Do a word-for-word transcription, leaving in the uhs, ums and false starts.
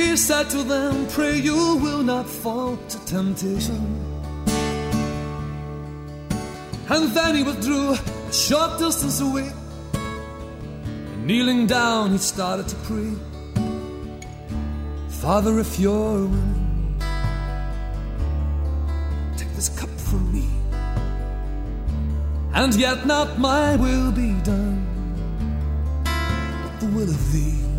He said to them, pray you will not fall to temptation. And then he withdrew a short distance away, and kneeling down he started to pray. Father, if you're willing, take this cup from me, and yet not my will be done, but the will of thee.